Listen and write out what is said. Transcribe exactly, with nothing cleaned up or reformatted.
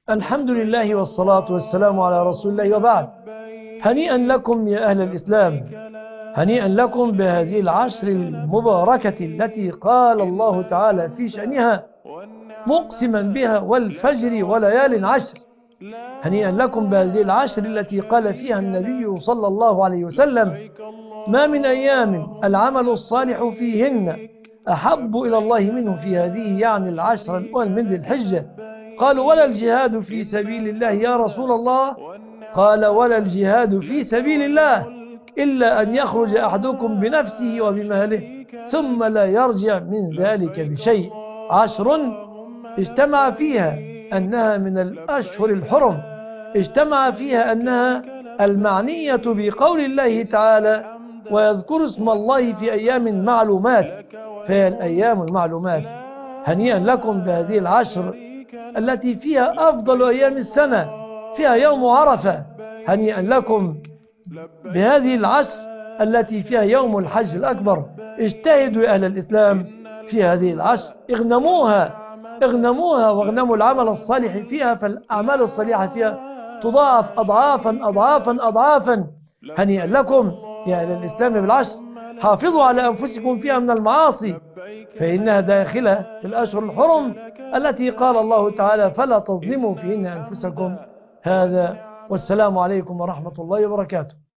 الحمد لله والصلاة والسلام على رسول الله، وبعد. هنيئا لكم يا أهل الإسلام، هنيئا لكم بهذه العشر المباركة التي قال الله تعالى في شأنها مقسما بها والفجر وليال عشر. هنيئا لكم بهذه العشر التي قال فيها النبي صلى الله عليه وسلم: ما من أيام العمل الصالح فيهن أحب إلى الله منه في هذه، يعني العشر الأول من ذي الحجة. قالوا: ولا الجهاد في سبيل الله يا رسول الله؟ قال: ولا الجهاد في سبيل الله إلا أن يخرج أحدكم بنفسه وبماله ثم لا يرجع من ذلك بشيء. عشر اجتمع فيها أنها من الأشهر الحرم، اجتمع فيها أنها المعنية بقول الله تعالى: ويذكر اسم الله في أيام معلومات، فهي الأيام المعلومات. هنيئا لكم بهذه العشر التي فيها أفضل أيام السنة، فيها يوم عرفة. هنيئا لكم بهذه العشر التي فيها يوم الحج الأكبر. اجتهدوا يا أهل الإسلام في هذه العشر، اغنموها اغنموها واغنموا العمل الصالح فيها، فالأعمال الصالحة فيها تضاعف أضعافا أضعافا أضعافا. هنيئا لكم يا أهل الإسلام بالعشر. حافظوا على أنفسكم فيها من المعاصي، فإنها داخلة في الأشهر الحرم التي قال الله تعالى: فلا تظلموا فيهن أنفسكم. هذا والسلام عليكم ورحمة الله وبركاته.